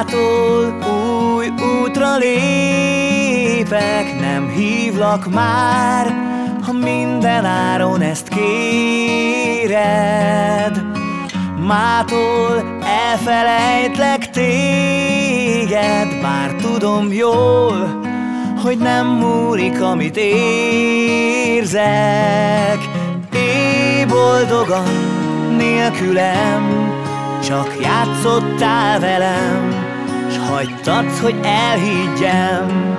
Mától új útra lépek, nem hívlak már, ha minden áron ezt kéred. Mától elfelejtlek téged, bár tudom jól, hogy nem múlik, amit érzek. Éj boldogan nélkülem, csak játszottál velem, s hagytad, hogy elhiggyem.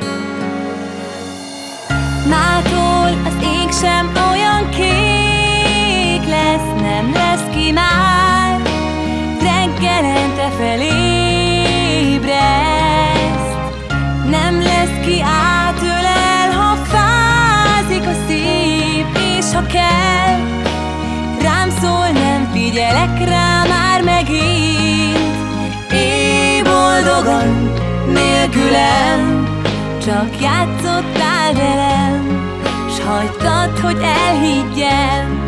Mától az ég sem olyan kék lesz, nem lesz ki már, reggelente felébreszt. Nem lesz ki átölel, ha fázik a szív, és ha kell, rám szól, nem figyelek rá már megint. Éj boldogan nélkülem, csak játszottál velem, s hagytad, hogy elhiggyem.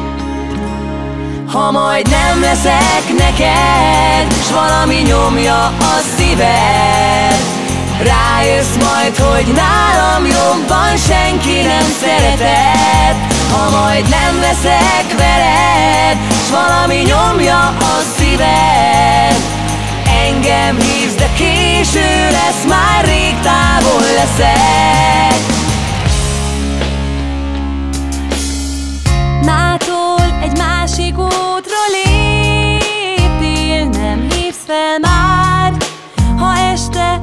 Ha majd nem leszek neked, s valami nyomja a szíved, rájössz majd, hogy nálam jobban senki nem szeretett. Ha majd nem leszek veled, s valami nyomja a szíved, engem hívsz, de késő lesz, már rég távol leszek. Mától egy másik útra léptél, nem hívsz fel már, ha este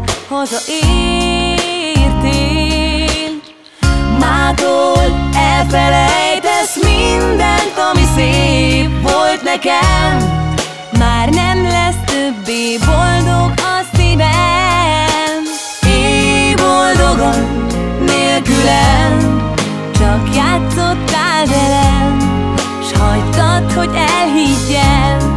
hazaértél. Mától elfelejtesz mindent, ami szép volt nekem, már nem lesz többé boldog a szívem. Éj boldogan nélkülem, csak játszottál velem, s hagytad, hogy elhiggyem.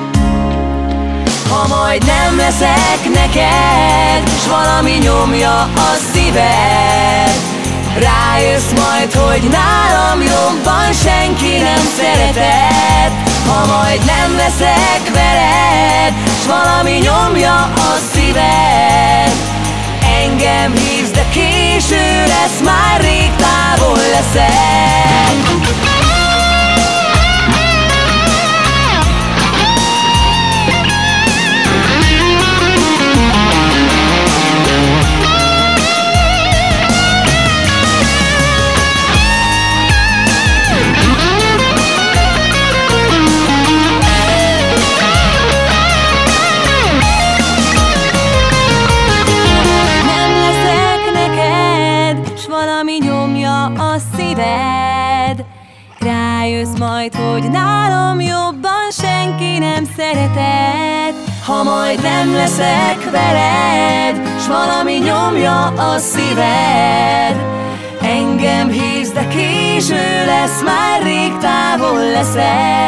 Ha majd nem leszek neked, s valami nyomja a szíved, rájössz majd, hogy nálam jobban senki nem szeretett. Ha majd nem leszek veled, s valami nyomja a szíved, engem hívsz, de késő lesz, már rég távol leszek. Valami nyomja a szíved, rájössz majd, hogy nálam jobban senki nem szeretett. Ha majd nem leszek veled, s valami nyomja a szíved, engem hívsz, de késő lesz, már rég távol leszek.